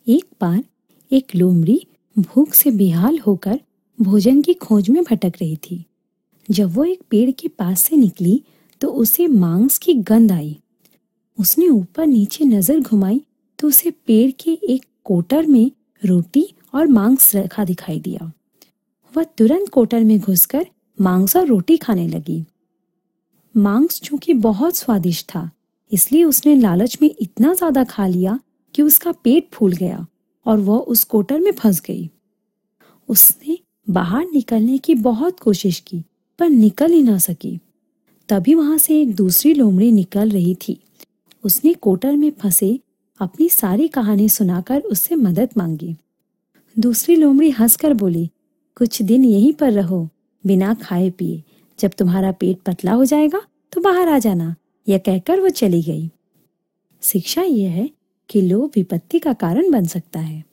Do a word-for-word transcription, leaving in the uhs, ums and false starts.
एक बार एक लोमड़ी भूख से बेहाल होकर भोजन की खोज में भटक रही थी। जब वो एक पेड़ के पास से निकली तो उसे मांस की गंध आई। उसने ऊपर नीचे नजर घुमाई तो उसे पेड़ के एक कोटर में रोटी और मांस रखा दिखाई दिया। वह तुरंत कोटर में घुसकर मांस और रोटी खाने लगी। मांस चूंकि बहुत स्वादिष्ट था, इसलिए उसने लालच में इतना ज्यादा खा लिया कि उसका पेट फूल गया और वह उस कोटर में फंस गई। उसने बाहर निकलने की बहुत कोशिश की पर निकल ही ना सकी। तभी वहां से एक दूसरी लोमड़ी निकल रही थी। उसने कोटर में फंसे अपनी सारी कहानी सुनाकर उससे मदद मांगी। दूसरी लोमड़ी हंसकर बोली, कुछ दिन यहीं पर रहो बिना खाए पिए, जब तुम्हारा पेट पतला हो जाएगा तो बाहर आ जाना। यह कहकर वो चली गई। शिक्षा यह है कि लोभ विपत्ति का कारण बन सकता है।